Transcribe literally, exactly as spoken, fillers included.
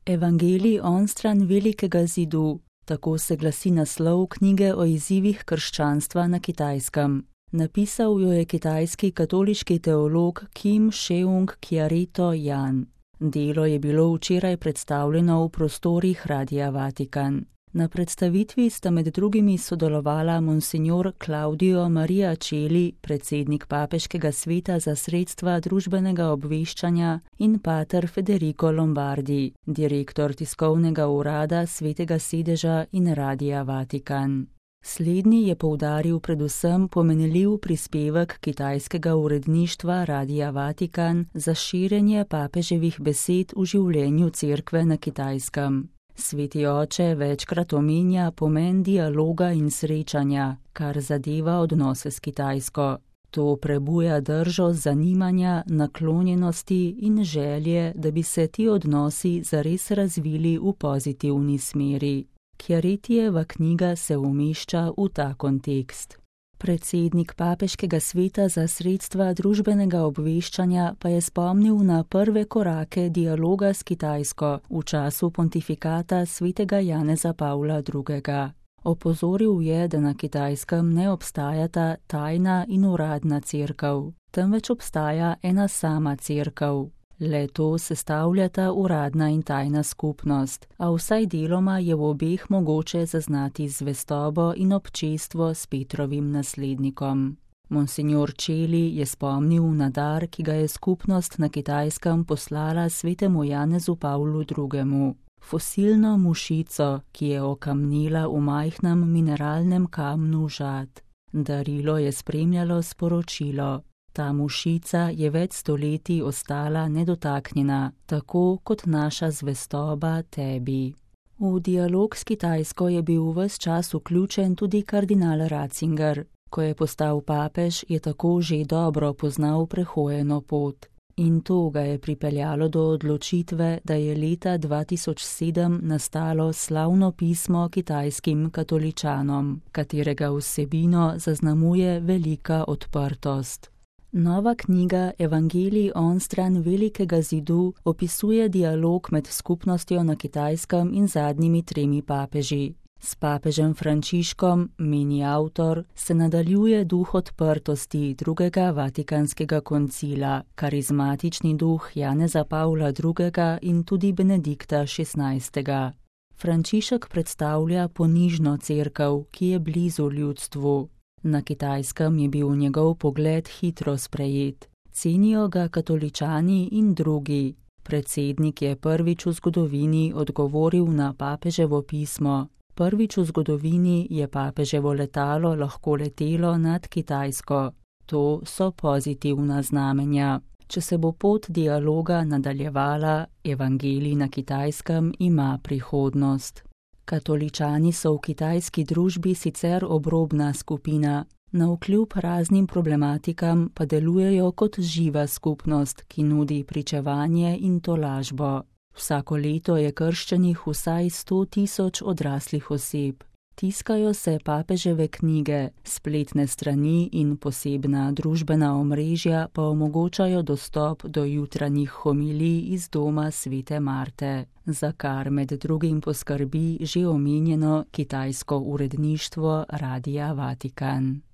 Evangelij onstran velikega zidu, tako se glasi naslov knjige o izzivih krščanstva na Kitajskem. Napisal jo je kitajski katoliški teolog Kim Sheung Kyareto Jan. Delo je bilo včeraj predstavljeno v prostorih Radia Vatikan. Na predstavitvi sta med drugimi sodelovala monsignor Claudio Maria Celi, predsednik Papeškega sveta za sredstva družbenega obveščanja, in pater Federico Lombardi, direktor tiskovnega urada Svetega sedeža in Radia Vatikan. Slednji je poudaril predvsem pomenljiv prispevek kitajskega uredništva Radia Vatikan za širjenje papeževih besed v življenju cerkve na Kitajskem. Sveti oče večkrat omenja pomen dialoga in srečanja, kar zadeva odnose s Kitajsko. To prebuja držo zanimanja, naklonjenosti in želje, da bi se ti odnosi zares razvili v pozitivni smeri. Kjaretijeva knjiga se umešča v ta kontekst. Predsednik Papeškega sveta za sredstva družbenega obveščanja pa je spomnil na prve korake dialoga s Kitajsko v času pontifikata svetega Janeza Pavla drugega. Opozoril je, da na Kitajskem ne obstajata tajna in uradna cerkev, temveč obstaja ena sama cerkev. Le to sestavljata uradna in tajna skupnost, a vsaj deloma je v obeh mogoče zaznati zvestobo in občestvo s Petrovim naslednikom. Monsignor Celi je spomnil na dar, ki ga je skupnost na Kitajskem poslala svetemu Janezu Pavlu drugemu. Fosilno mušico, ki je okamnila v majhnem mineralnem kamnu žad. Darilo je spremljalo sporočilo. Ta mušica je več stoletij ostala nedotaknjena, tako kot naša zvestoba tebi. V dialog s Kitajsko je bil ves čas vključen tudi kardinal Ratzinger. Ko je postal papež, je tako že dobro poznal prehojeno pot. In to ga je pripeljalo do odločitve, da je leta dva tisoč sedem nastalo slavno pismo kitajskim katoličanom, katerega vsebino zaznamuje velika odprtost. Nova knjiga Evangelij onstran velikega zidu opisuje dialog med skupnostjo na Kitajskem in zadnjimi tremi papeži. S papežem Frančiškom, meni avtor, se nadaljuje duh odprtosti drugega vatikanskega koncila, karizmatični duh Janeza Pavla drugega in tudi Benedikta šestnajstega. Frančišek predstavlja ponižno cerkev, ki je blizu ljudstvu. Na Kitajskem je bil njegov pogled hitro sprejet. Cenijo ga katoličani in drugi. Predsednik je prvič v zgodovini odgovoril na papeževo pismo. Prvič v zgodovini je papeževo letalo lahko letelo nad Kitajsko. To so pozitivna znamenja. Če se bo pot dialoga nadaljevala, evangelij na Kitajskem ima prihodnost. Katoličani so v kitajski družbi sicer obrobna skupina, navkljub raznim problematikam pa delujejo kot živa skupnost, ki nudi pričevanje in tolažbo. Vsako leto je krščenih vsaj sto tisoč odraslih oseb. Tiskajo se papeževe knjige, spletne strani in posebna družbena omrežja pa omogočajo dostop do jutranjih homilij iz doma svete Marte, za kar med drugim poskrbi že omenjeno kitajsko uredništvo Radia Vatikan.